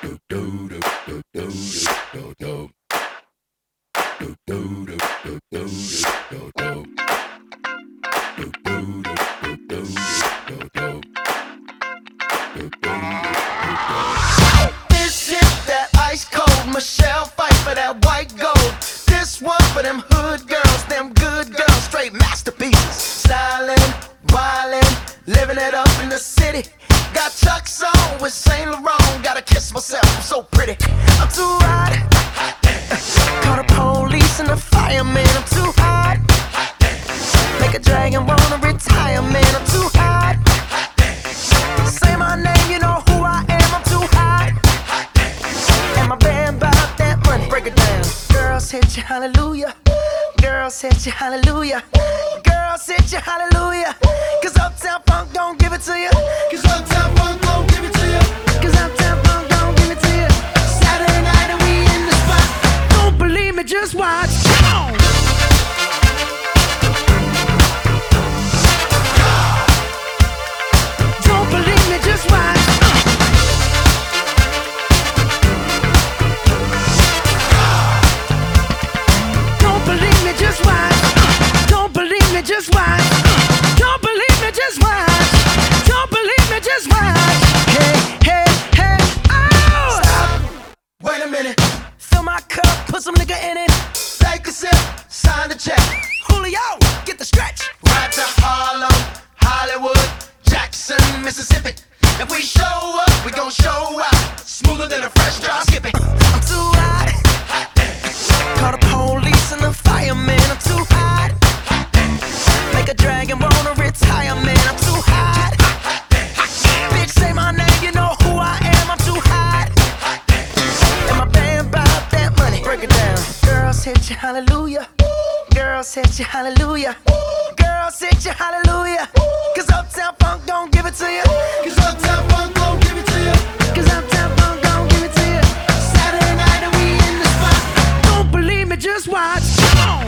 This shit that ice cold, Michelle fight for that white gold. This one for them hood girls, them good girls, straight masterpieces. Stylin', wildin', living it up in the city. Got Chuck's on with Saint Laurent, gotta kiss myself, I'm so pretty. I'm too hot. Call the police and the fireman, I'm too hot. Make a dragon wanna retire, man, I'm too hot. Say my name, you know who I am, I'm too hot. And my band bought that money, break it down. Girls hit you, hallelujah. Girls hit you, hallelujah. Girls hit you, hallelujah. Cause Uptown Funk don't give it to you. Cause Uptown Funk don't give it to you. Cause Uptown Funk don't give it to you. Saturday night and we in the spot. Don't believe me, just watch. Come on. Don't believe me, just watch. Don't believe me, just watch. Don't believe me, just watch. Don't believe me, just watch. Don't believe me, just watch. Hey, hey, hey, oh! Stop. Wait a minute. Fill my cup, put some nigga in it. Take a sip, sign the check. Julio, get the stretch. Right to Harlem, Hollywood, Jackson, Mississippi. If we show up, we gon' show out. Smoother than a fresh drop skipping. I'm too hot. Call the police and the fireman, I'm too hot. Make a dragon wanna retire, man, I'm too hot. Bitch, say my name, you know who I am, I'm too hot. And my band bought that money, break it down. Girls hit you, hallelujah. Girls hit you, hallelujah. Girls hit you, hallelujah. Cause Uptown Funk don't give it to you. Cause Uptown Funk don't give it to you. Cause Uptown Funk don't give it to you. Saturday night and we in the spot. Don't believe me, just watch. Come on.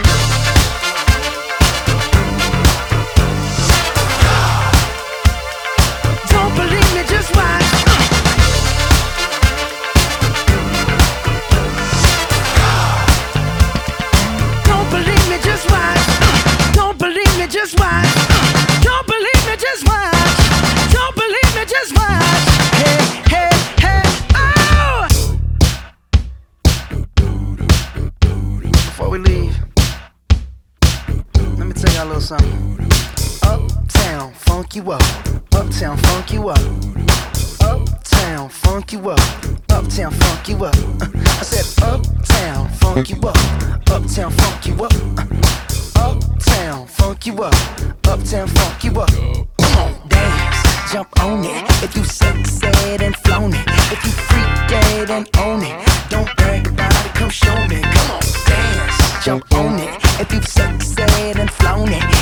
Don't believe me, just watch. Don't believe me, just watch. Don't believe me, just watch. Don't believe me, just watch. Don't believe me, just watch. Hey, hey, hey, oh! Before we leave, let me tell y'all a little something. Uptown, funk you up. Uptown, funk you up. Uptown, funk you up. Uptown, funk you up. I said uptown, funk you up. Uptown, funk you up. Uptown, funk you up. Uptown, funk you up. Come on, dance, jump on it. If you sexed and flown it. If you freaked dead and own it. Don't brag about it, come show me. Come on, dance, jump on it. If you sexed and flown it.